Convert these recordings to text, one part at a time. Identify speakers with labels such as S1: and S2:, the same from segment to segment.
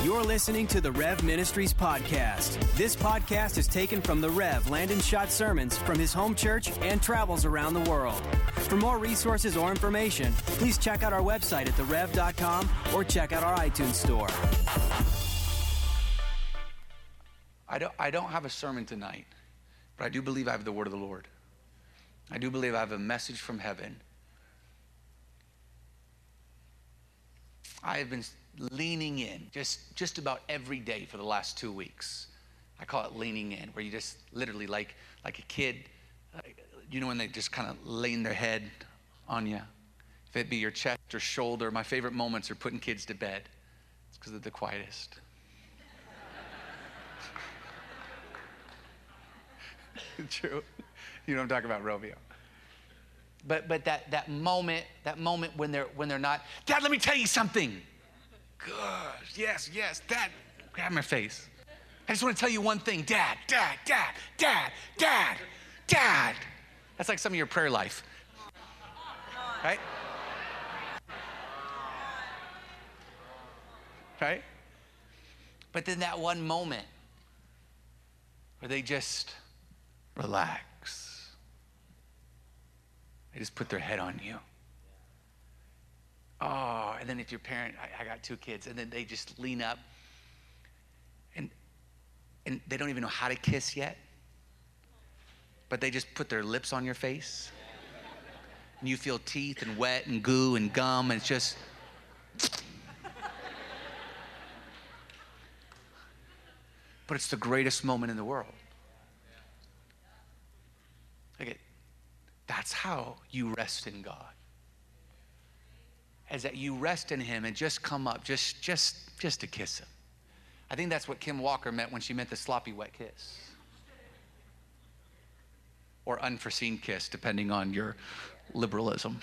S1: You're listening to the Rev Ministries podcast. This podcast is taken from the Rev Landon Schott sermons from his home church and travels around the world. For more resources or information, please check out our website at therev.com or check out our iTunes store.
S2: I don't have a sermon tonight, but I do believe I have the word of the Lord. I do believe I have a message from heaven. I have been leaning in just about every day for the last 2 weeks. I call it leaning in, where you just literally like a kid, when they just kind of lean their head on you. If it be your chest or shoulder, my favorite moments are putting kids to bed. It's because they're the quietest. True. You know what I'm talking about, Romeo. But that moment when they're not, Dad, let me tell you something. Gosh, yes, Dad, grab my face. I just want to tell you one thing. Dad. That's like some of your prayer life. Right? Right? But then that one moment where they just relax. They just put their head on you. Oh, and then if your parent, I got 2 kids, and then they just lean up, and they don't even know how to kiss yet, but they just put their lips on your face, and you feel teeth and wet and goo and gum, and it's just, but it's the greatest moment in the world. Okay, that's how you rest in God. Is that you rest in him and just come up, just to kiss him. I think that's what Kim Walker meant when she meant the sloppy wet kiss. Or unforeseen kiss, depending on your liberalism.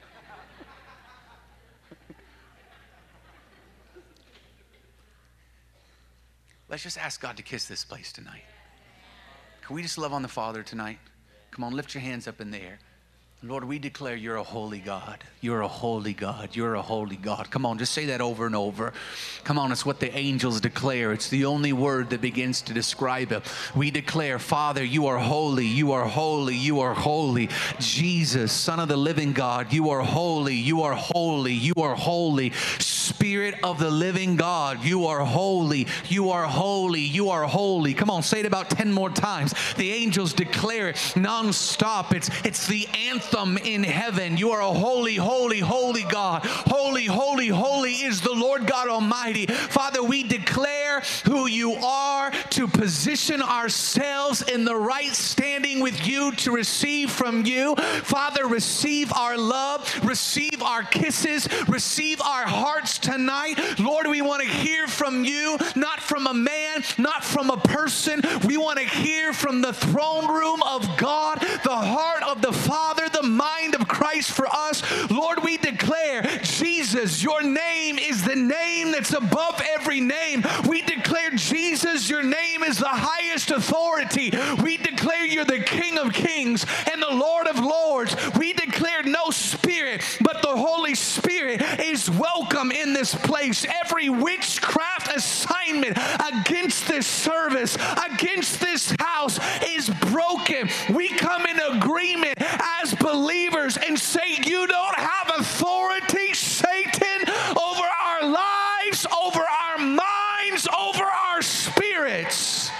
S2: Let's just ask God to kiss this place tonight. Can we just love on the Father tonight? Come on, lift your hands up in the air. Lord, we declare you're a holy God. You're a holy God. You're a holy God. Come on, just say that over and over. Come on, it's what the angels declare. It's the only word that begins to describe it. We declare, Father, you are holy. You are holy. You are holy. Jesus, Son of the living God, you are holy. You are holy. You are holy. Spirit of the living God, you are holy. You are holy. You are holy. Come on, say it about 10 more times. The angels declare it nonstop. It's the anthem in heaven. You are a holy, holy, holy God. Holy, holy, holy is the Lord God Almighty. Father, we declare who you are to position ourselves in the right standing with you to receive from you. Father, receive our love, receive our kisses, receive our hearts tonight. Lord, we want to hear from you, not from a man, not from a person. We want to hear from the throne room of God, the heart of the Father, the mind of Christ for us. Lord, we declare, Jesus, your name is the name that's above every name. We declare, Jesus, your name is the highest authority. We declare you're the King of kings and the Lord of lords. We declare no spirit, but the Holy Spirit is welcome in this place. Every witchcraft assignment against this service, against this house is broken. We come in agreement as believers and say, you don't have authority, Satan, over our lives, over our minds, over our spirits.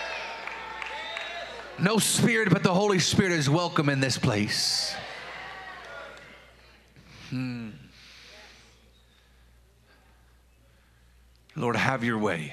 S2: No spirit but the Holy Spirit is welcome in this place. Lord, have your way.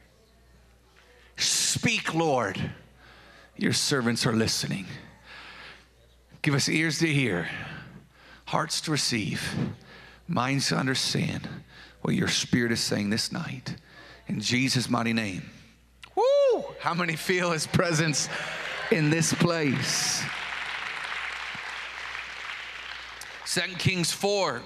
S2: Speak, Lord. Your servants are listening. Give us ears to hear, hearts to receive, minds to understand what your Spirit is saying this night. In Jesus' mighty name. Woo! How many feel his presence in this place? 2 Kings 4,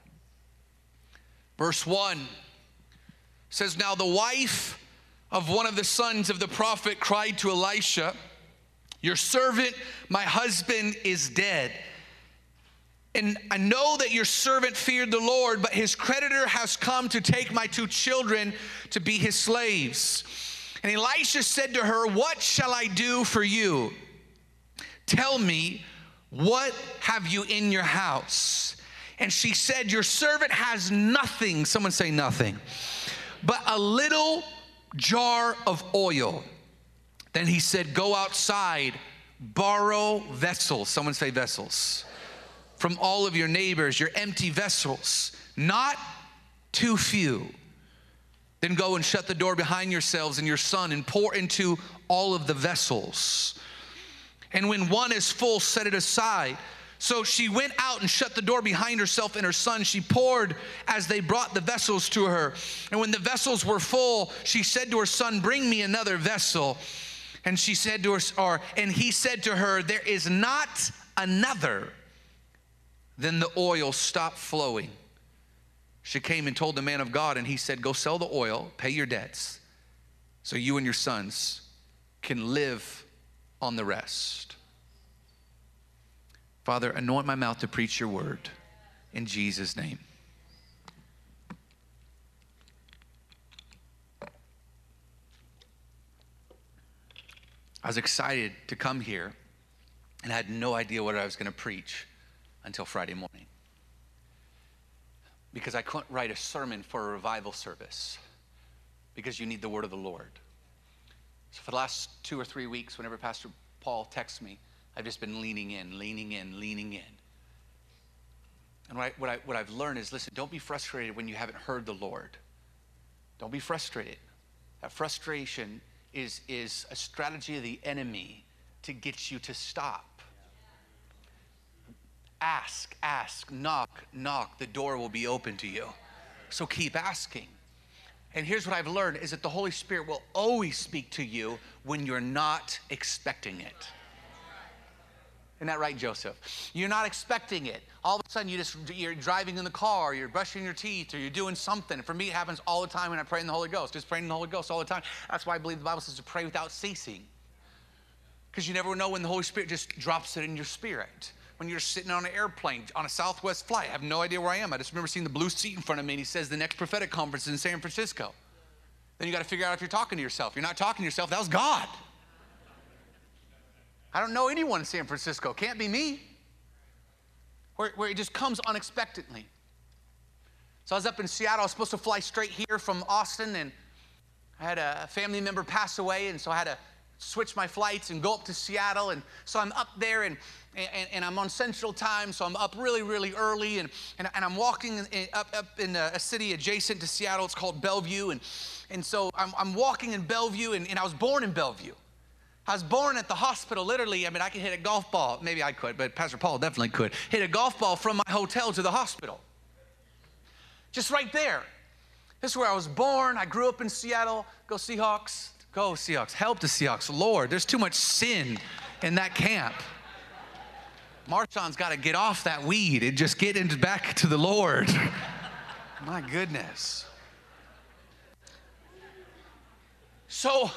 S2: verse 1 says, now the wife of one of the sons of the prophet cried to Elisha, your servant, my husband, is dead. And I know that your servant feared the Lord, but his creditor has come to take my 2 children to be his slaves. And Elisha said to her, what shall I do for you? Tell me, what have you in your house? And she said, your servant has nothing. Someone say nothing. But a little jar of oil. Then he said, go outside, borrow vessels. Someone say vessels. From all of your neighbors, your empty vessels, not too few. Then go and shut the door behind yourselves and your son and pour into all of the vessels. And when one is full, set it aside. So she went out and shut the door behind herself and her son. She poured as they brought the vessels to her. And when the vessels were full, she said to her son, bring me another vessel. And she said to her, and he said to her, there is not another. Then the oil stopped flowing. She came and told the man of God, and he said, go sell the oil, pay your debts, so you and your sons can live on the rest. Father, anoint my mouth to preach your word in Jesus' name. I was excited to come here and I had no idea what I was going to preach until Friday morning, because I couldn't write a sermon for a revival service, because you need the word of the Lord. So for the last 2 or 3 weeks, whenever Pastor Paul texts me, I've just been leaning in. And what I've learned is, listen, don't be frustrated when you haven't heard the Lord. Don't be frustrated. That frustration is a strategy of the enemy to get you to stop. Ask, knock, the door will be open to you. So keep asking. And here's what I've learned is that the Holy Spirit will always speak to you when you're not expecting it. Isn't that right, Joseph? You're not expecting it. All of a sudden, you're driving in the car, you're brushing your teeth, or you're doing something. For me, it happens all the time when I pray in the Holy Ghost. Just praying in the Holy Ghost all the time. That's why I believe the Bible says to pray without ceasing. Because you never know when the Holy Spirit just drops it in your spirit. When you're sitting on an airplane, on a Southwest flight, I have no idea where I am. I just remember seeing the blue seat in front of me, and he says the next prophetic conference is in San Francisco. Then you got to figure out if you're talking to yourself. You're not talking to yourself. That was God. I don't know anyone in San Francisco. Can't be me. Where it just comes unexpectedly. So I was up in Seattle. I was supposed to fly straight here from Austin, and I had a family member pass away, and so I had to switch my flights and go up to Seattle. And so I'm up there, and I'm on Central Time, so I'm up really, really early, and I'm walking up in a city adjacent to Seattle. It's called Bellevue, and so I'm walking in Bellevue, and I was born in Bellevue. I was born at the hospital, literally. I mean, I could hit a golf ball. Maybe I could, but Pastor Paul definitely could. Hit a golf ball from my hotel to the hospital. Just right there. This is where I was born. I grew up in Seattle. Go Seahawks. Go Seahawks. Help the Seahawks. Lord, there's too much sin in that camp. Marshawn's got to get off that weed and just get back to the Lord. My goodness. So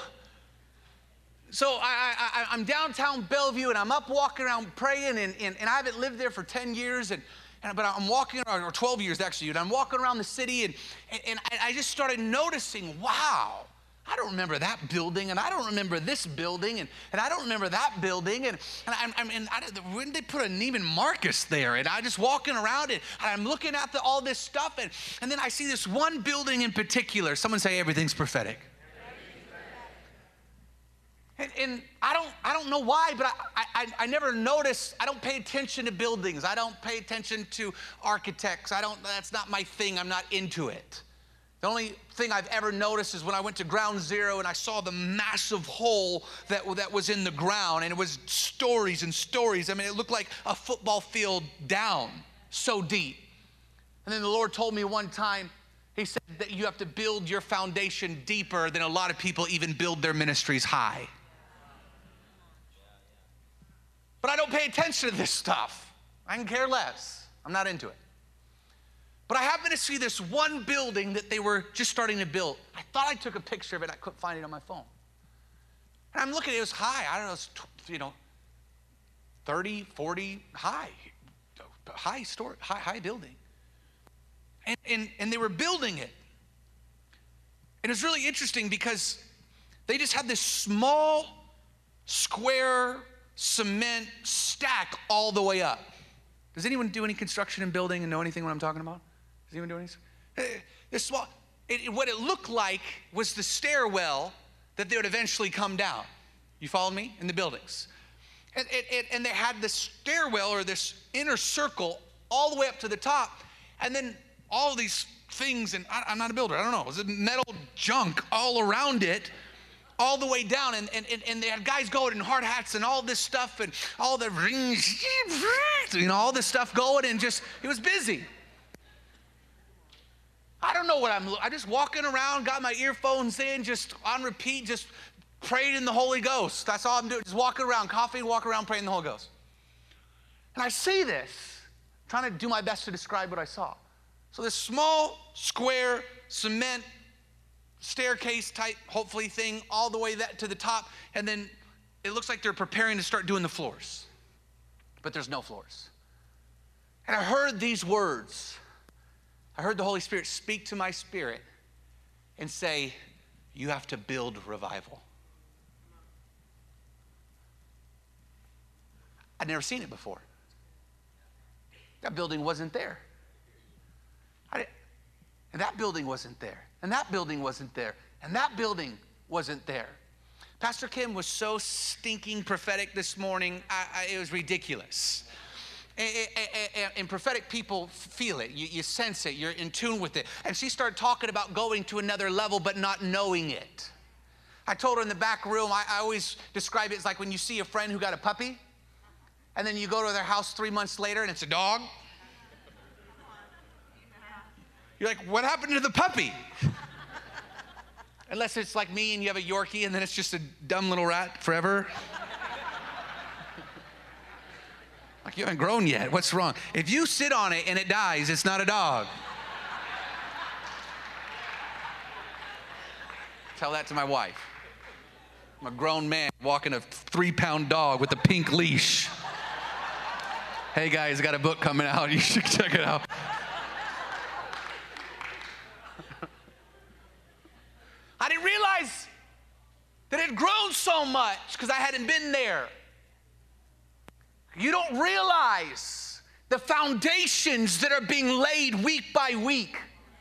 S2: I'm downtown Bellevue, and I'm up walking around praying, and I haven't lived there for 10 years, but I'm walking, or 12 years actually, and I'm walking around the city, and I just started noticing, wow, I don't remember that building, and I don't remember this building, and I don't remember that building, and when did they put a Neiman Marcus there? And I just walking around it, and I'm looking at all this stuff, and then I see this one building in particular. Someone say everything's prophetic. And I don't know why, but I never notice. I don't pay attention to buildings. I don't pay attention to architects. That's not my thing. I'm not into it. The only thing I've ever noticed is when I went to Ground Zero and I saw the massive hole that was in the ground, and it was stories and stories. I mean, it looked like a football field down, so deep. And then the Lord told me one time, he said that you have to build your foundation deeper than a lot of people even build their ministries high. But I don't pay attention to this stuff. I can care less. I'm not into it. But I happened to see this one building that they were just starting to build. I thought I took a picture of it. I couldn't find it on my phone. And I'm looking, it was high. I don't know, 30, 40 high. high building. And they were building it. And it's really interesting because they just had this small square cement stack all the way up. Does anyone do any construction and building and know anything what I'm talking about? Does anyone do anything? This small, what it looked like was the stairwell that they would eventually come down. You follow me? In the buildings. And they had this stairwell or this inner circle all the way up to the top. And then all these things, and I'm not a builder, I don't know, it was metal junk all around it, all the way down. And they had guys going in hard hats and all this stuff and all the rings, all this stuff going, and just, it was busy. I don't know what I'm just walking around, got my earphones in, just on repeat, just prayed in the Holy Ghost. That's all I'm doing, just walking around, coffee, walk around, praying in the Holy Ghost. And I see this, trying to do my best to describe what I saw. So this small, square, cement, staircase type, hopefully thing, all the way to the top, and then it looks like they're preparing to start doing the floors. But there's no floors. And I heard these words. I heard the Holy Spirit speak to my spirit and say, you have to build revival. I'd never seen it before. That building wasn't there. And that building wasn't there. And that building wasn't there. And that building wasn't there. Pastor Kim was so stinking prophetic this morning, it was ridiculous. And prophetic people feel it. You sense it. You're in tune with it. And she started talking about going to another level but not knowing it. I told her in the back room, I always describe it as like when you see a friend who got a puppy, and then you go to their house 3 months later and it's a dog. You're like, what happened to the puppy? Unless it's like me and you have a Yorkie and then it's just a dumb little rat forever. Like, you haven't grown yet. What's wrong? If you sit on it and it dies, it's not a dog. Tell that to my wife. I'm a grown man walking a 3-pound dog with a pink leash. Hey guys, I got a book coming out. You should check it out. I didn't realize that it had grown so much because I hadn't been there. You don't realize the foundations that are being laid week by week.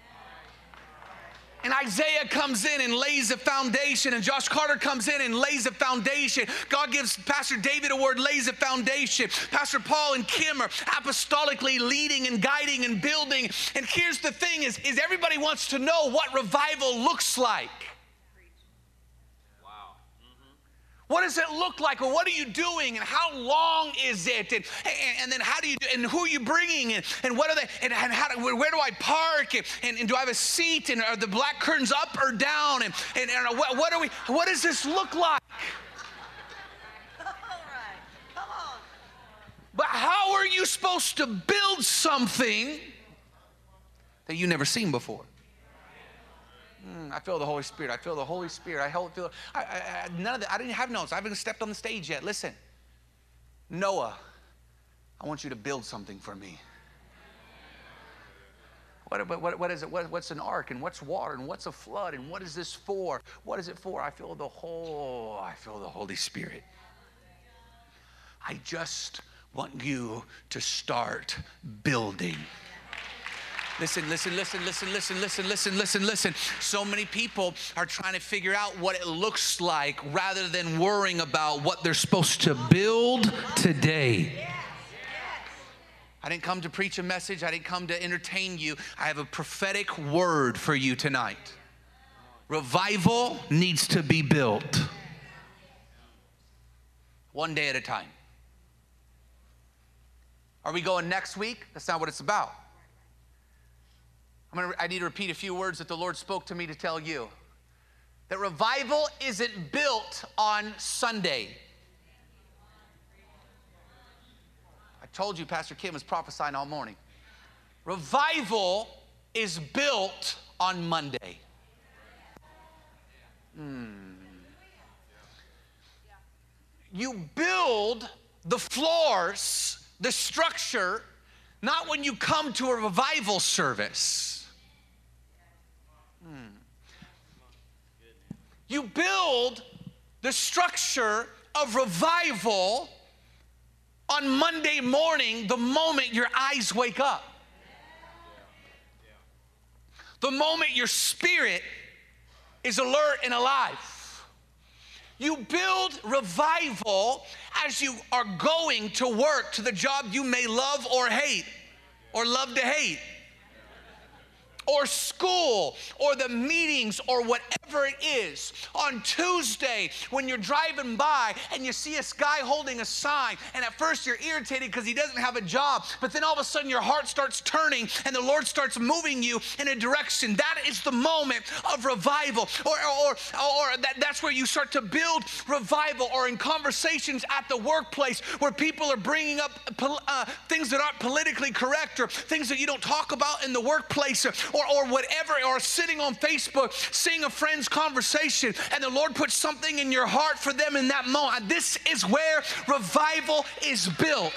S2: And Isaiah comes in and lays a foundation, and Josh Carter comes in and lays a foundation. God gives Pastor David a word, lays a foundation. Pastor Paul and Kim are apostolically leading and guiding and building. And here's the thing is everybody wants to know what revival looks like. What does it look like? Or what are you doing? And how long is it? And then how do you do? And who are you bringing? And what are they? And where do I park? And do I have a seat? And are the black curtains up or down? And what are we? What does this look like?
S3: All right, come on.
S2: But how are you supposed to build something that you've never seen before? I feel the Holy Spirit. I feel the Holy Spirit. None of that. I didn't have notes. I haven't stepped on the stage yet. Listen, Noah, I want you to build something for me. What is it? What's an ark, and what's water, and what's a flood, and what is this for? What is it for? I feel the Holy Spirit. I just want you to start building. Listen. So many people are trying to figure out what it looks like rather than worrying about what they're supposed to build today. Yes. I didn't come to preach a message. I didn't come to entertain you. I have a prophetic word for you tonight. Revival needs to be built. One day at a time. Are we going next week? That's not what it's about. I need to repeat a few words that the Lord spoke to me to tell you. That revival isn't built on Sunday. I told you Pastor Kim was prophesying all morning. Revival is built on Monday. You build the floors, the structure, not when you come to a revival service. You build the structure of revival on Monday morning, the moment your eyes wake up. The moment your spirit is alert and alive. You build revival as you are going to work, to the job you may love or hate, or love to hate, or school, or the meetings, or whatever it is. On Tuesday, when you're driving by and you see a guy holding a sign, and at first you're irritated because he doesn't have a job, but then all of a sudden your heart starts turning and the Lord starts moving you in a direction. That is the moment of revival. Or that's where you start to build revival, or in conversations at the workplace where people are bringing up things that aren't politically correct, or things that you don't talk about in the workplace, or whatever, or sitting on Facebook, seeing a friend's conversation, and the Lord puts something in your heart for them in that moment. This is where revival is built.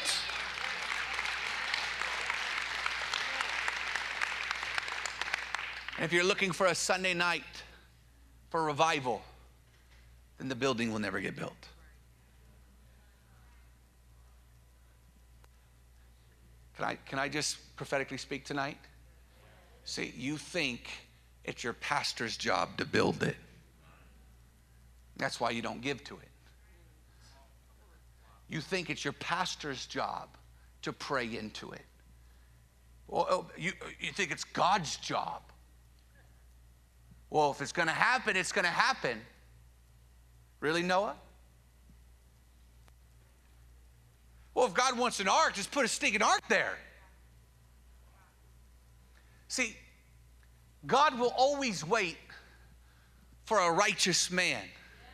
S2: And if you're looking for a Sunday night for revival, then the building will never get built. Can I just prophetically speak tonight? See, you think it's your pastor's job to build it. That's why you don't give to it. You think it's your pastor's job to pray into it. Well, you think it's God's job. Well, if it's going to happen, it's going to happen. Really, Noah? Well, if God wants an ark, just put a stinking ark there. See, God will always wait for a righteous man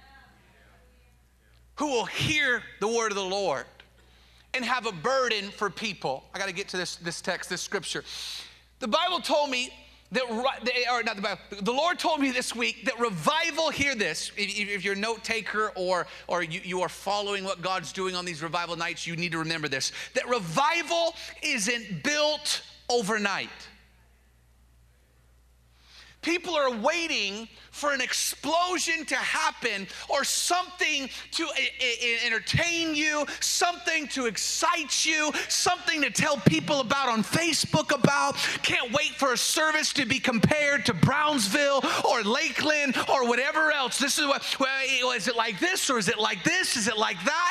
S2: who will hear the word of the Lord and have a burden for people. I got to get to this text, this scripture. The Bible told me that, or not the Bible, the Lord told me this week that revival, hear this, if you're a note taker or you are following what God's doing on these revival nights, you need to remember this, that revival isn't built overnight. People are waiting for an explosion to happen, or something to entertain you, something to excite you, something to tell people about on Facebook about. Can't wait for a service to be compared to Brownsville or Lakeland or whatever else. This is what, well, is it like this, or is it like this? Is it like that?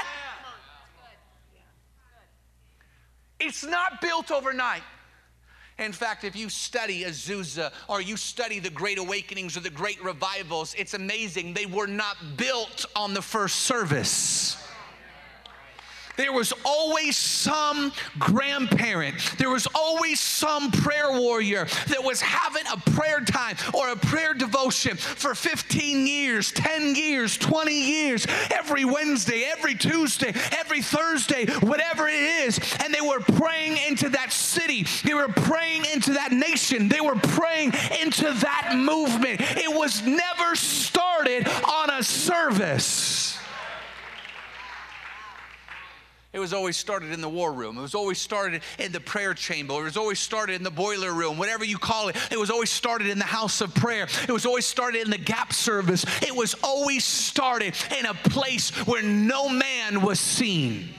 S2: It's not built overnight. In fact, if you study Azusa, or you study the Great Awakenings or the Great Revivals, it's amazing. They were not built on the first service. There was always some grandparent. There was always some prayer warrior that was having a prayer time or a prayer devotion for 15 years, 10 years, 20 years, every Wednesday, every Tuesday, every Thursday, whatever it is. And they were praying into that city. They were praying into that nation. They were praying into that movement. It was never started on a service. It was always started in the war room. It was always started in the prayer chamber. It was always started in the boiler room, whatever you call it. It was always started in the house of prayer. It was always started in the gap service. It was always started in a place where no man was seen.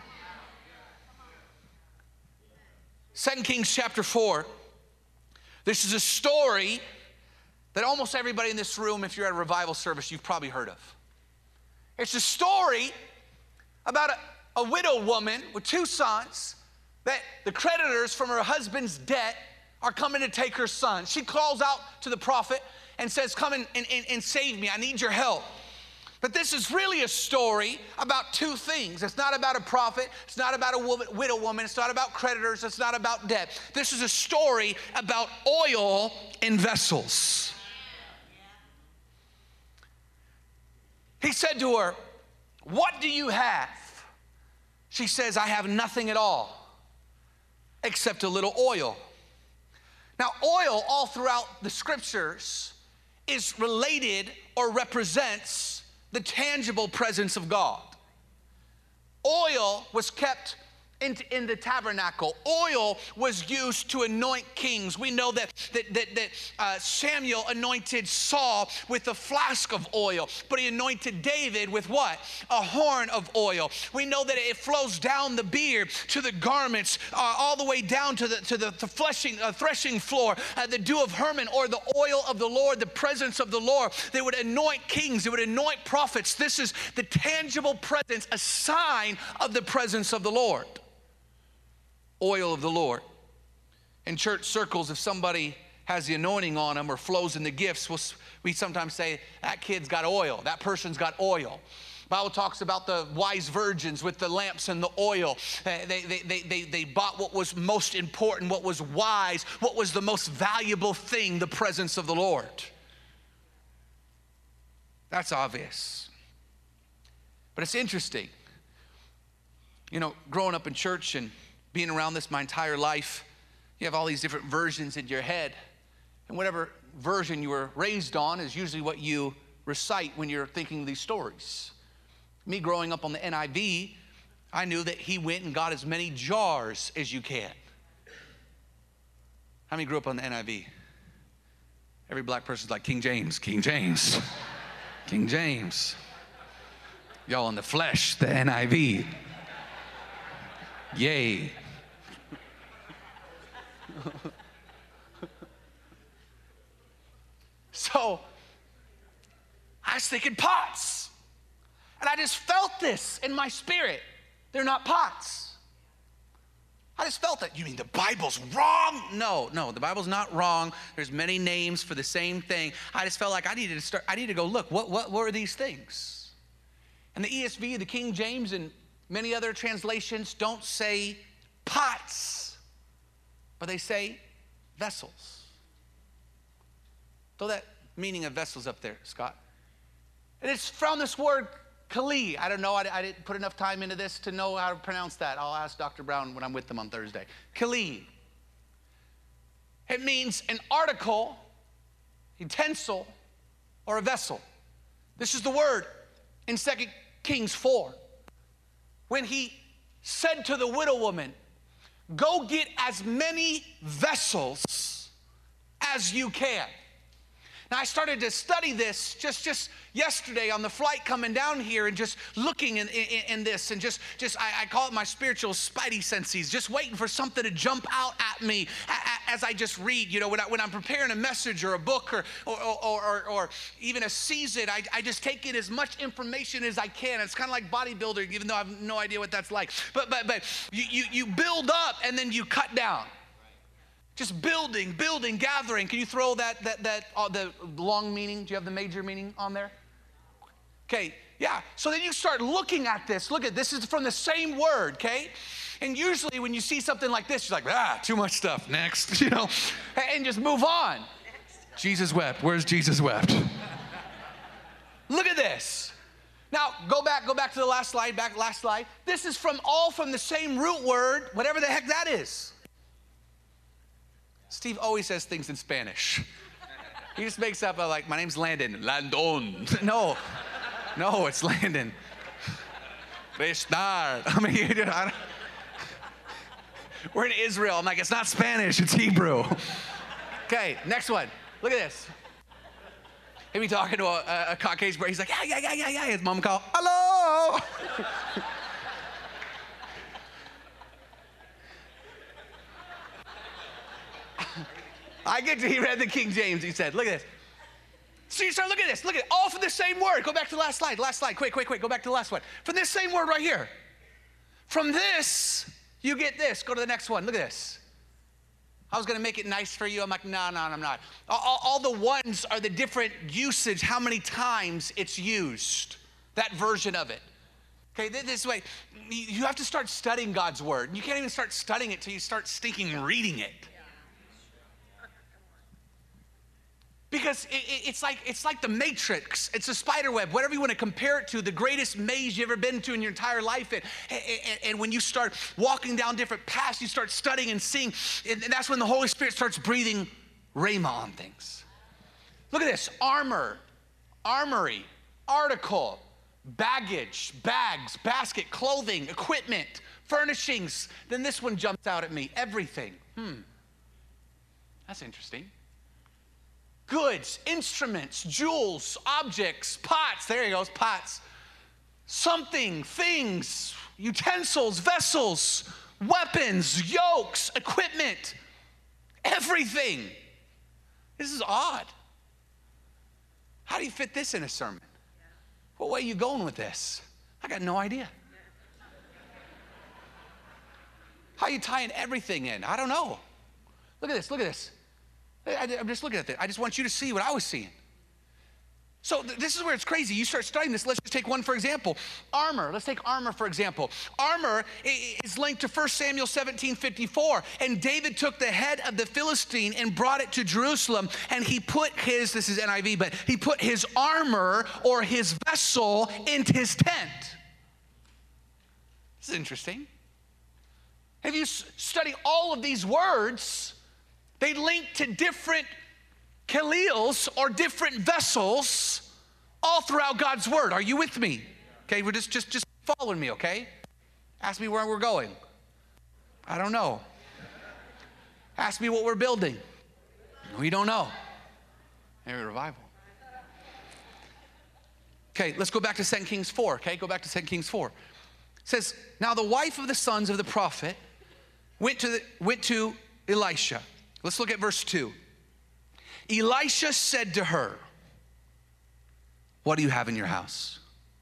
S2: 2 Kings chapter 4. This is a story that almost everybody in this room, if you're at a revival service, you've probably heard of. It's a story about a widow woman with 2 sons, that the creditors from her husband's debt are coming to take her son. She calls out to the prophet and says, come and save me. I need your help. But this is really a story about 2 things. It's not about a prophet. It's not about a widow woman. It's not about creditors. It's not about debt. This is a story about oil in vessels. He said to her, what do you have? She says, I have nothing at all except a little oil. Now, oil all throughout the scriptures is related or represents the tangible presence of God. Oil was kept in the tabernacle. Oil was used to anoint kings. We know that Samuel anointed Saul with a flask of oil, but he anointed David with what? A horn of oil. We know that it flows down the beard to the garments, all the way down to the threshing floor, the dew of Hermon, or the oil of the Lord, the presence of the Lord. They would anoint kings. They would anoint prophets. This is the tangible presence, a sign of the presence of the Lord. Oil of the Lord. In church circles, if somebody has the anointing on them or flows in the gifts, we sometimes say, that kid's got oil, that person's got oil. The Bible talks about the wise virgins with the lamps and the oil. They bought what was most important, what was wise, what was the most valuable thing, the presence of the Lord. That's obvious. But it's interesting. You know, growing up in church and being around this my entire life, you have all these different versions in your head. And whatever version you were raised on is usually what you recite when you're thinking of these stories. Me growing up on the NIV, I knew that he went and got as many jars as you can. How many grew up on the NIV? Every black person's like, King James, King James, King James. Y'all in the flesh, the NIV. Yay. So I was thinking pots. And I just felt this in my spirit. They're not pots. I just felt it. You mean the Bible's wrong? No, the Bible's not wrong. There's many names for the same thing. I just felt like I needed to go look, what were these things? And the ESV, the King James, and many other translations don't say pots, but they say vessels. Throw that meaning of vessels up there, Scott. And it's from this word kali. I don't know, I didn't put enough time into this to know how to pronounce that. I'll ask Dr. Brown when I'm with them on Thursday. Kali. It means an article, utensil, or a vessel. This is the word in 2 Kings 4. When he said to the widow woman, go get as many vessels as you can. Now, I started to study this just yesterday on the flight coming down here, and just looking in this, and just I call it my spiritual spidey senses, just waiting for something to jump out at me as I just read. You know, when I'm preparing a message or a book or even a season, I just take in as much information as I can. It's kind of like bodybuilding, even though I have no idea what that's like. But you build up and then you cut down. Just building, gathering. Can you throw that the long meaning? Do you have the major meaning on there? Okay, yeah. So then you start looking at this. Look at this is from the same word, okay? And usually when you see something like this, you're like, too much stuff. Next, you know, and just move on. Jesus wept. Where's Jesus wept? Look at this. Now go back to the last slide. Last slide. This is from the same root word, whatever the heck that is. Steve always says things in Spanish. He just makes up like, my name's Landon. Landon. No, it's Landon. Restar. I mean, we're in Israel. I'm like, it's not Spanish, it's Hebrew. Okay, next one. Look at this. He'd be talking to a Caucasian boy. He's like, yeah. His mom called, hello. He read the King James. He said, look at this. So you start looking at this. Look at it. All from the same word. Go back to the last slide. Quick. Go back to the last one. From this same word right here. From this, you get this. Go to the next one. Look at this. I was going to make it nice for you. I'm like, no, I'm not. All the ones are the different usage, how many times it's used. That version of it. Okay, this way, you have to start studying God's word. You can't even start studying it till you start stinking reading it. Because it's like the Matrix. It's a spider web, whatever you want to compare it to, the greatest maze you've ever been to in your entire life. And when you start walking down different paths, you start studying and seeing, and that's when the Holy Spirit starts breathing rhema on things. Look at this: armor, armory, article, baggage, bags, basket, clothing, equipment, Furnishings. Then this one jumps out at me. Everything. That's interesting. Goods, instruments, jewels, objects, pots. There he goes, pots. Something, things, utensils, vessels, weapons, yokes, equipment, everything. This is odd. How do you fit this in a sermon? What way are you going with this? I got no idea. How are you tying everything in? I don't know. Look at this, look at this. I'm just looking at this. I just want you to see what I was seeing. So this is where it's crazy. You start studying this. Let's just take one for example. Armor. Let's take armor for example. Armor is linked to 1 Samuel 17:54. And David took the head of the Philistine and brought it to Jerusalem. And he put his, this is NIV, but he put his armor or his vessel into his tent. This is interesting. If you study all of these words, they link to different kalils or different vessels all throughout God's word. Are you with me? Okay, we're just following me, okay? Ask me where we're going. I don't know. Ask me what we're building. We don't know. Maybe revival. Okay, let's go back to 2 Kings 4, okay? Go back to 2 Kings 4. It says, now the wife of the sons of the prophet went to Elisha. Let's look at verse 2. Elisha said to her, what do you have in your house?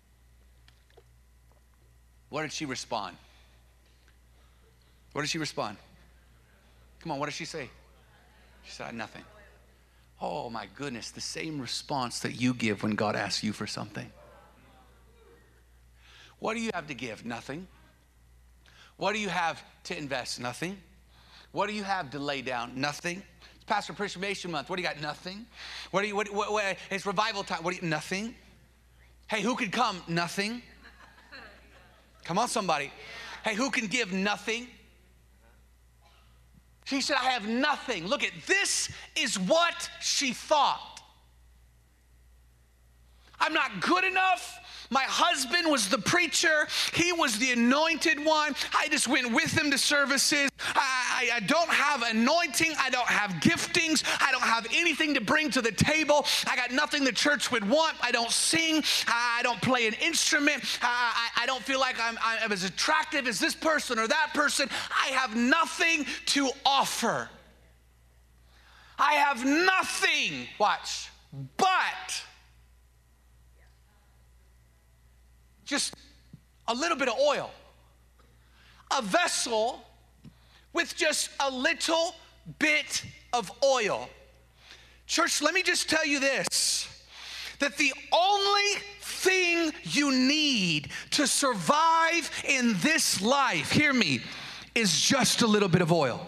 S2: What did she respond? What did she respond? Come on, what did she say? She said, nothing. Oh my goodness, the same response that you give when God asks you for something. What do you have to give? Nothing. What do you have to invest? Nothing. What do you have to lay down? Nothing. It's Pastor Appreciation Month. What do you got? Nothing. What it's revival time. Nothing. Hey, who could come? Nothing. Come on, somebody. Hey, who can give? Nothing. She said, I have nothing. Look at this is what she thought. I'm not good enough. My husband was the preacher. He was the anointed one. I just went with him to services. I don't have anointing. I don't have giftings. I don't have anything to bring to the table. I got nothing the church would want. I don't sing. I don't play an instrument. I don't feel like I'm as attractive as this person or that person. I have nothing to offer. I have nothing, watch, but just a little bit of oil. A vessel with just a little bit of oil. Church, let me just tell you this, that the only thing you need to survive in this life, hear me, is just a little bit of oil.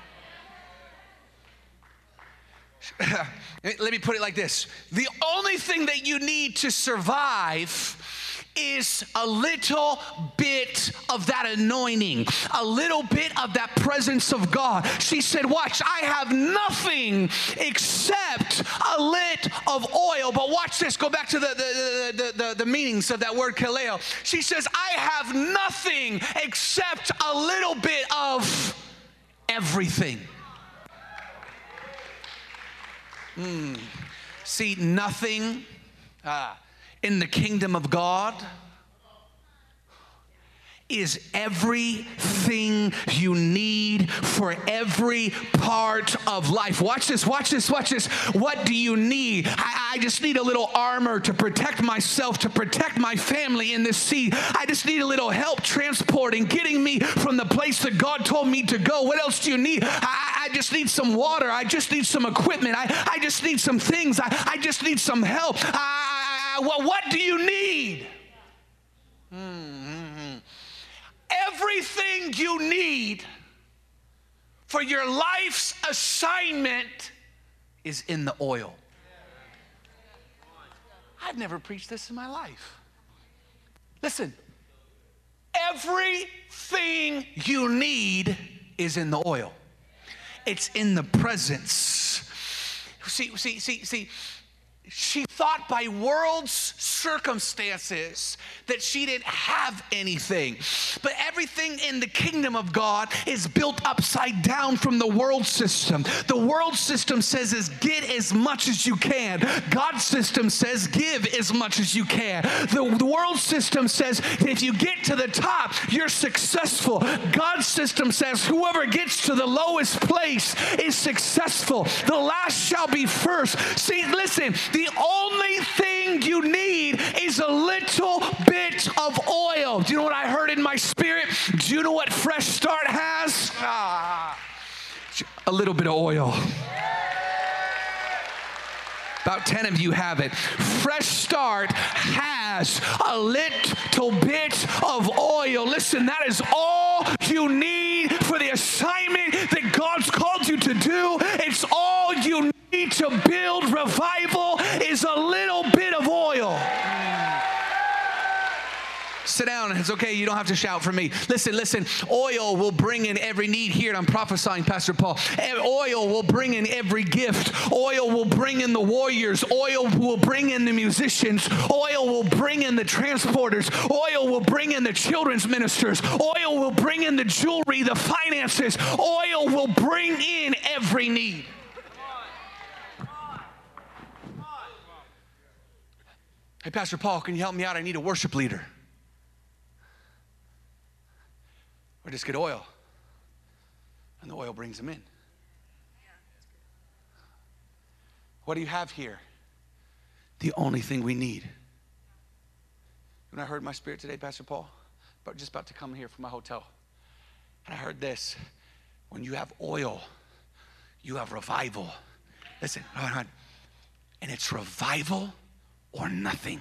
S2: Let me put it like this. The only thing that you need to survive is a little bit of that anointing, a little bit of that presence of God. She said, watch, I have nothing except a lit of oil. But watch this, go back to the meanings of that word kaleo. She says, I have nothing except a little bit of everything. See, nothing in the kingdom of God is everything you need for every part of life. Watch this, watch this, watch this. What do you need? I just need a little armor to protect myself, to protect my family in this sea. I just need a little help transporting, getting me from the place that God told me to go. What else do you need? I just need some water. I just need some equipment. I just need some things. I just need some help. What do you need? Everything you need for your life's assignment is in the oil. I've never preached this in my life. Listen, everything you need is in the oil. It's in the presence. See, she thought by world's circumstances that she didn't have anything. But everything in the kingdom of God is built upside down from the world system. The world system says is get as much as you can. God's system says give as much as you can. The world system says if you get to the top, you're successful. God's system says whoever gets to the lowest place is successful. The last shall be first. See, listen, the only thing you need is a little bit of oil. Do you know what I heard in my spirit? Do you know what Fresh Start has? A little bit of oil. About 10 of you have it. Fresh Start has a little bit of oil. Listen, that is all you need for the assignment that God's called you to do. It's all you need to build revival is a little bit of oil. Sit down. It's okay. You don't have to shout for me. Listen. Oil will bring in every need here. And I'm prophesying, Pastor Paul. Oil will bring in every gift. Oil will bring in the warriors. Oil will bring in the musicians. Oil will bring in the transporters. Oil will bring in the children's ministers. Oil will bring in the jewelry, the finances. Oil will bring in every need. Hey, Pastor Paul, can you help me out? I need a worship leader. Or just get oil, and the oil brings them in. What do you have here? The only thing we need. When I heard my spirit today, Pastor Paul, just about to come here from my hotel, and I heard this: when you have oil, you have revival. Listen, and it's revival or nothing.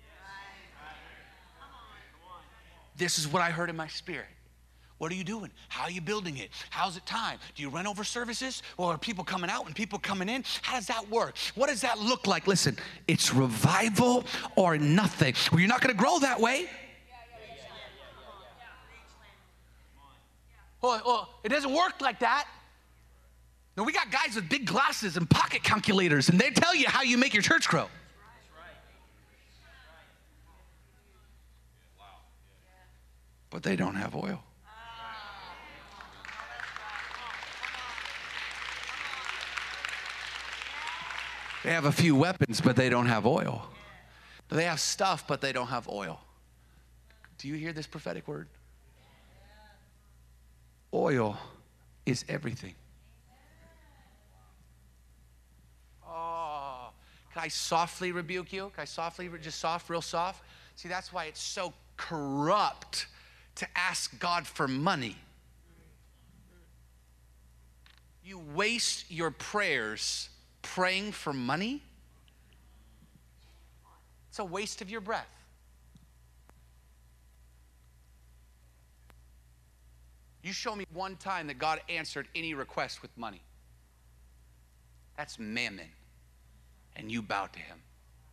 S2: This is what I heard in my spirit. What are you doing? How are you building it? How's it time? Do you rent over services? Or are people coming out and people coming in? How does that work? What does that look like? Listen, it's revival or nothing. Well, you're not going to grow that way. Well, it doesn't work like that. No, we got guys with big glasses and pocket calculators, and they tell you how you make your church grow. But they don't have oil. They have a few weapons, but they don't have oil. They have stuff, but they don't have oil. Do you hear this prophetic word? Oil is everything. Oh, can I softly rebuke you? Can I softly, just soft, real soft? See, that's why it's so corrupt to ask God for money. You waste your prayers praying for money. It's a waste of your breath. You show me one time that God answered any request with money. That's mammon. And you bowed to him.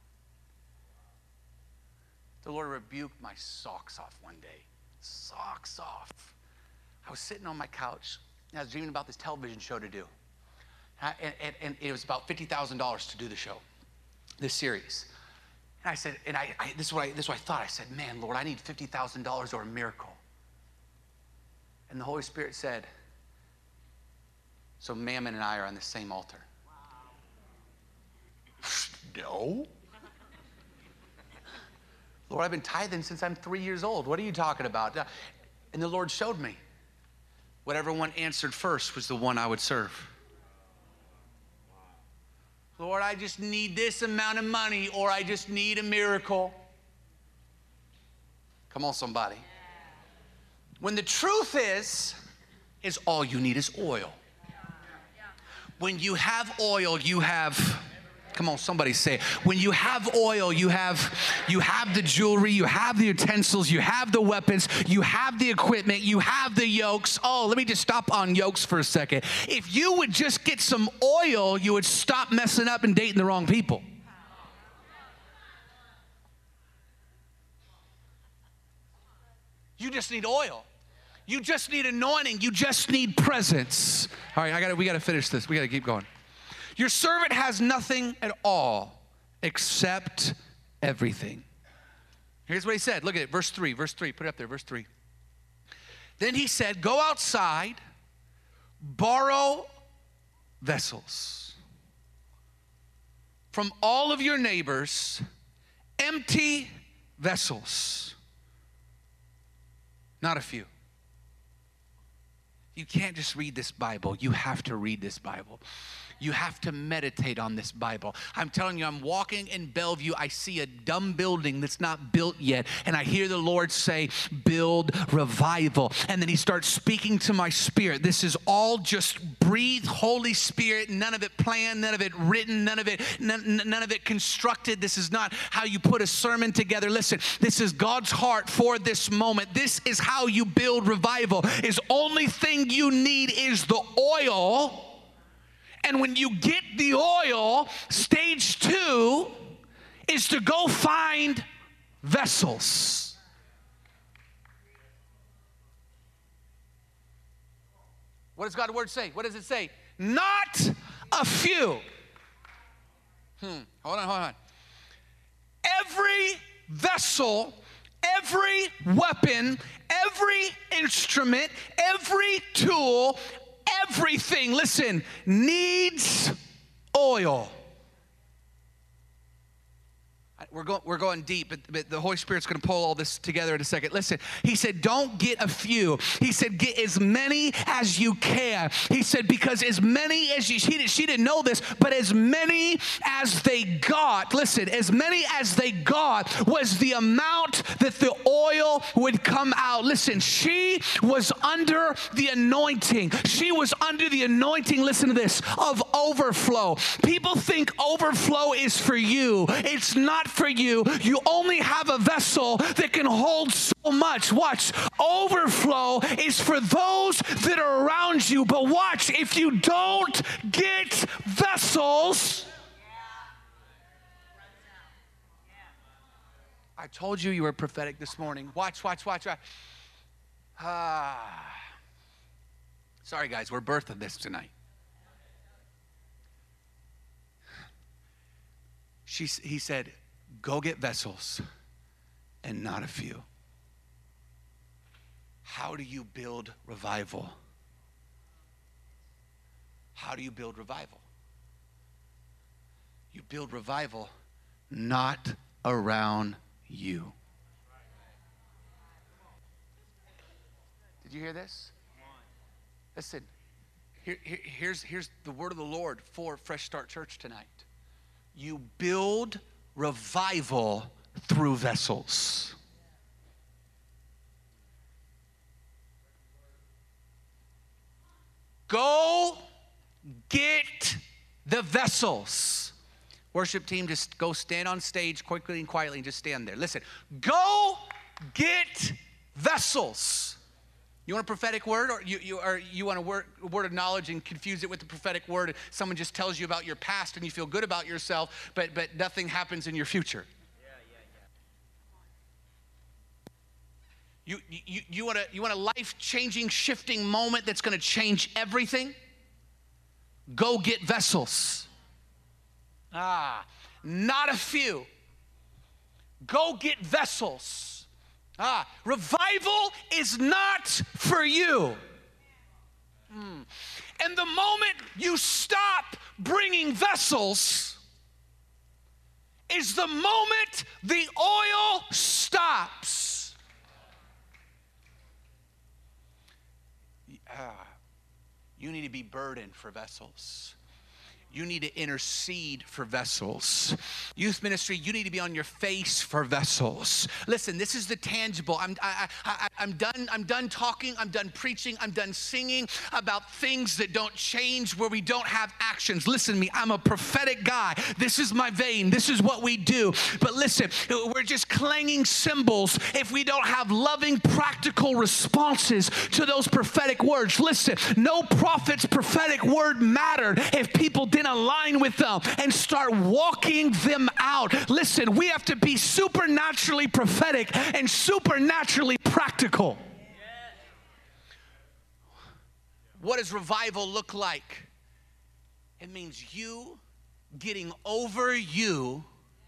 S2: The Lord rebuked my socks off one day. Socks off. I was sitting on my couch and I was dreaming about this television show to do. And it was about $50,000 to do the show, this series. And I said, and this is what I thought. I said, man, Lord, I need $50,000 or a miracle. And the Holy Spirit said, so Mammon and I are on the same altar. Wow. No. Lord, I've been tithing since I'm 3 years old. What are you talking about? And the Lord showed me. Whatever one answered first was the one I would serve. Lord, I just need this amount of money, or I just need a miracle. Come on, somebody. When the truth is all you need is oil. When you have oil, you have, come on, somebody say it. When you have oil, you have the jewelry, you have the utensils, you have the weapons, you have the equipment, you have the yokes. Oh, let me just stop on yokes for a second. If you would just get some oil, you would stop messing up and dating the wrong people. You just need oil. You just need anointing. You just need presence. All right, we got to finish this. We got to keep going. Your servant has nothing at all accept everything. Here's what he said. Look at it, verse 3, put it up there, verse 3. Then he said, go outside, borrow vessels from all of your neighbors, empty vessels, not a few. You can't just read this Bible. You have to read this Bible. You have to meditate on this Bible. I'm telling you, I'm walking in Bellevue. I see a dumb building that's not built yet. And I hear the Lord say, build revival. And then he starts speaking to my spirit. This is all just breathed Holy Spirit. None of it planned, none of it written, none of it constructed. This is not how you put a sermon together. Listen, this is God's heart for this moment. This is how you build revival. Is only thing you need is the oil. And when you get the oil, stage 2 is to go find vessels. What does God's word say? What does it say? Not a few. Hold on. Every vessel, every weapon, every instrument, every tool, everything, listen, needs oil. We're going deep, but the Holy Spirit's going to pull all this together in a second. Listen, he said, don't get a few. He said, get as many as you can. He said, because as many as she didn't know this, but as many as they got, listen, as many as they got was the amount that the oil would come out. Listen, she was under the anointing. She was under the anointing, listen to this, of overflow. People think overflow is for you. It's not for you. You only have a vessel that can hold so much. Watch, overflow is for those that are around you. But watch, if you don't get vessels, I told you were prophetic this morning. Watch. Sorry guys, we're birthing this tonight. He said, go get vessels and not a few. How do you build revival? How do you build revival? You build revival not around you. Did you hear this? Listen, here's the word of the Lord for Fresh Start Church tonight. You build revival through vessels. Go get the vessels. Worship team, just go stand on stage quickly and quietly and just stand there. Listen, go get vessels. You want a prophetic word, or you want a word of knowledge and confuse it with the prophetic word? Someone just tells you about your past and you feel good about yourself, but nothing happens in your future. You want a life-changing, shifting moment that's going to change everything? Go get vessels. Not a few. Go get vessels. Revival is not for you. And the moment you stop bringing vessels is the moment the oil stops. You need to be burdened for vessels. You need to intercede for vessels. Youth ministry, you need to be on your face for vessels. Listen, this is the tangible. I'm done talking. I'm done preaching. I'm done singing about things that don't change, where we don't have actions. Listen to me. I'm a prophetic guy. This is my vein. This is what we do. But listen, we're just clanging cymbals if we don't have loving, practical responses to those prophetic words. Listen, no prophet's prophetic word mattered if people didn't align with them and start walking them out. Listen, we have to be supernaturally prophetic and supernaturally practical. What does revival look like? It means you getting over you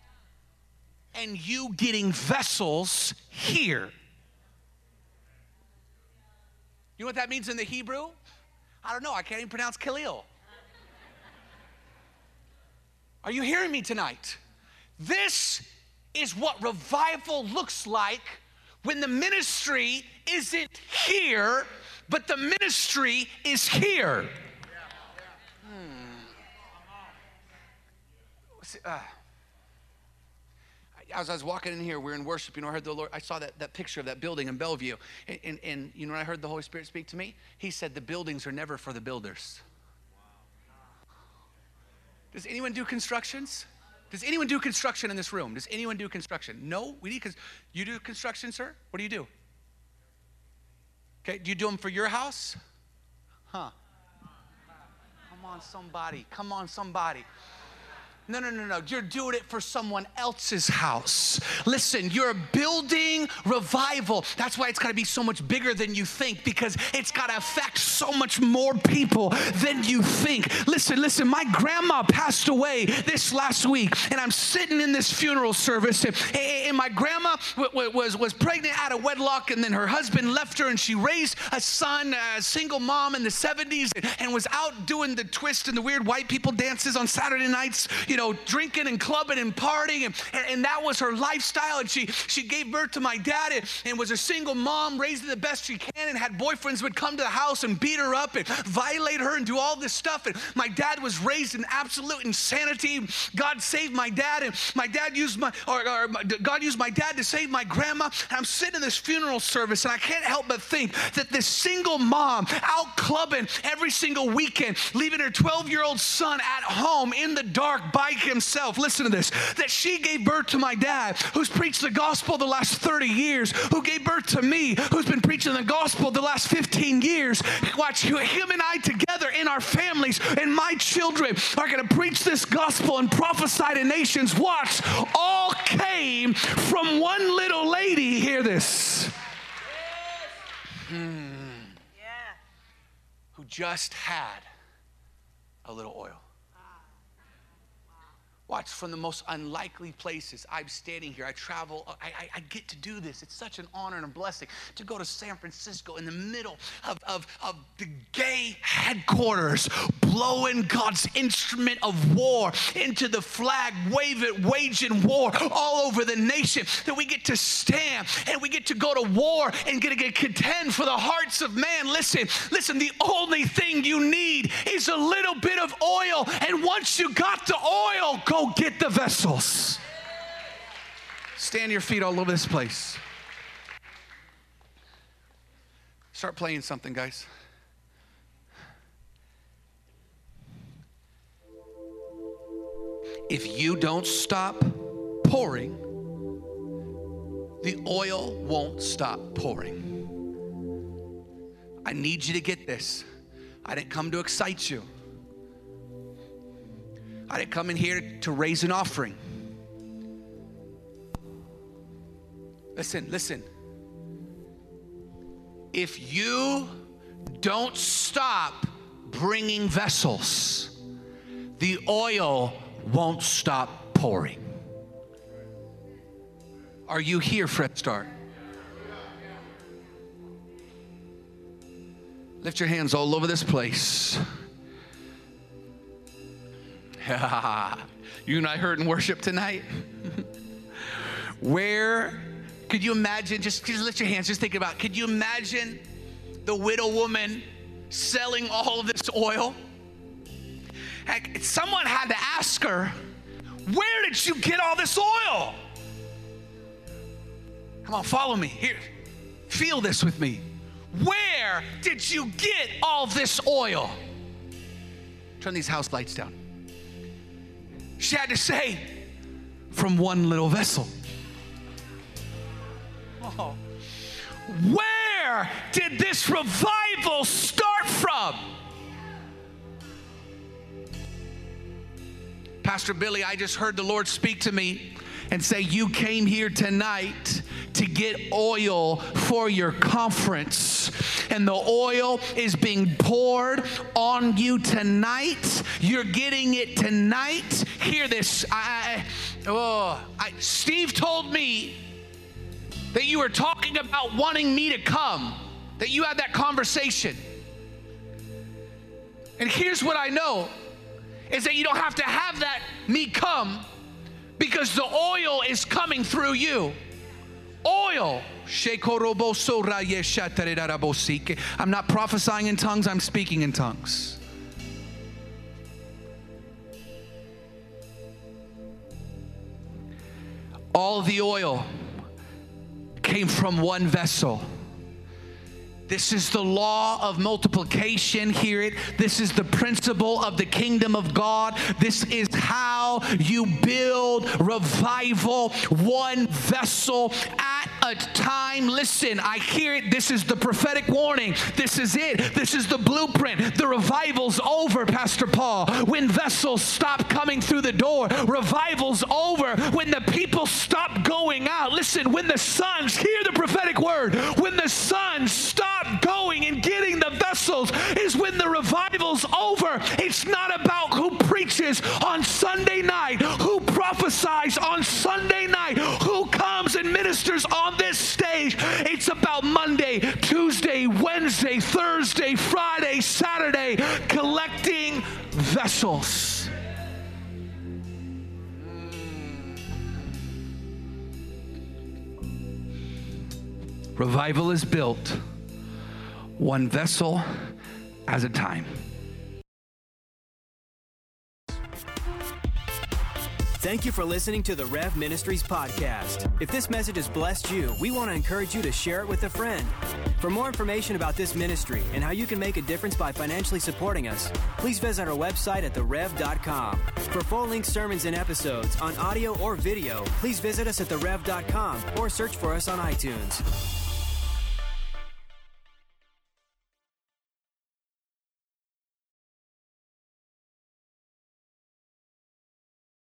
S2: and you getting vessels here. You know what that means in the Hebrew? I don't know. I can't even pronounce Khalil. Are you hearing me tonight? This is what revival looks like when the ministry isn't here, but the ministry is here. As I was walking in here, we're in worship, I heard the Lord, I saw that picture of that building in Bellevue, and you know what I heard the Holy Spirit speak to me? He said the buildings are never for the builders. Does anyone do constructions? Does anyone do construction in this room? Does anyone do construction? No? You do construction, sir? What do you do? Okay, do you do them for your house? Huh. Come on, somebody. No. You're doing it for someone else's house. Listen, you're building revival. That's why it's got to be so much bigger than you think, because it's got to affect so much more people than you think. Listen, my grandma passed away this last week, and I'm sitting in this funeral service, and my grandma was pregnant out of wedlock, and then her husband left her, and she raised a son, a single mom in the 70s, and was out doing the twist and the weird white people dances on Saturday nights, drinking and clubbing and partying, and that was her lifestyle. And she gave birth to my dad and was a single mom, raised it the best she can, and had boyfriends would come to the house and beat her up and violate her and do all this stuff. And my dad was raised in absolute insanity. God saved my dad, and my dad used God used my dad to save my grandma. And I'm sitting in this funeral service, and I can't help but think that this single mom out clubbing every single weekend, leaving her 12-year-old son at home in the dark by himself, listen to this, that she gave birth to my dad, who's preached the gospel the last 30 years, who gave birth to me, who's been preaching the gospel the last 15 years. Watch, him and I together in our families, and my children are going to preach this gospel and prophesy to nations. Watch, all came from one little lady. Hear this. Who just had a little oil. Watch, from the most unlikely places. I'm standing here. I travel. I get to do this. It's such an honor and a blessing to go to San Francisco in the middle of the gay headquarters, blowing God's instrument of war into the flag, waging war all over the nation. That we get to stand and we get to go to war and get to contend for the hearts of man. Listen, the only thing you need is a little bit of oil. And once you got the oil, go get the vessels. Stand your feet all over this place. Start playing something, guys. If you don't stop pouring, the oil won't stop pouring. I need you to get this. I didn't come to excite you. I didn't come in here to raise an offering. Listen. If you don't stop bringing vessels, the oil won't stop pouring. Are you here, Fresh Start? Lift your hands all over this place. You and I heard in worship tonight. Where could you imagine, just lift your hands, just think about, could you imagine the widow woman selling all of this oil? Heck, someone had to ask her, where did you get all this oil? Come on, follow me. Here, feel this with me. Where did you get all this oil? Turn these house lights down. She had to say, from one little vessel. Oh. Where did this revival start from? Pastor Billy, I just heard the Lord speak to me and say, you came here tonight to get oil for your conference. And the oil is being poured on you tonight. You're getting it tonight. Hear this. Steve told me that you were talking about wanting me to come, that you had that conversation. And here's what I know, is that you don't have to have that me come, because the oil is coming through you. Oil. I'm not prophesying in tongues, I'm speaking in tongues. All the oil came from one vessel. This is the law of multiplication. Hear it. This is the principle of the kingdom of God. This is how you build revival, one vessel at a time. Listen, I hear it. This is the prophetic warning. This is it. This is the blueprint. The revival's over, Pastor Paul. When vessels stop coming through the door, revival's over. When the people stop going out. Listen, when the sons, hear the prophetic word, when the sons stop going and getting the vessels is when the revival's over. It's not about who preaches on Sunday night, who prophesies on Sunday night, who comes and ministers on this stage. It's about Monday, Tuesday, Wednesday, Thursday, Friday, Saturday, collecting vessels. Revival is built one vessel at a time.
S1: Thank you for listening to the Rev Ministries podcast. If this message has blessed you, we want to encourage you to share it with a friend. For more information about this ministry and how you can make a difference by financially supporting us, please visit our website at therev.com. For full-length sermons and episodes on audio or video, please visit us at therev.com or search for us on iTunes.